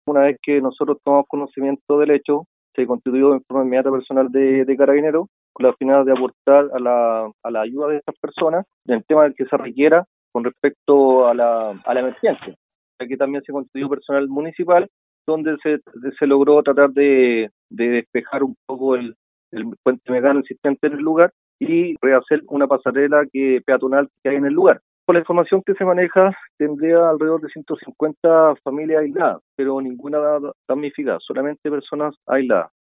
Una vez que nosotros tomamos conocimiento del hecho, se constituyó en forma inmediata personal de Carabineros con la finalidad de aportar a la ayuda de estas personas en el tema del que se requiera con respecto a la emergencia. Aquí también se constituyó personal municipal donde se logró tratar de despejar un poco el puente mecano existente en el lugar y rehacer una pasarela peatonal que hay en el lugar. Por la información que se maneja, tendría alrededor de 150 familias aisladas, pero ninguna damnificada, solamente personas aisladas.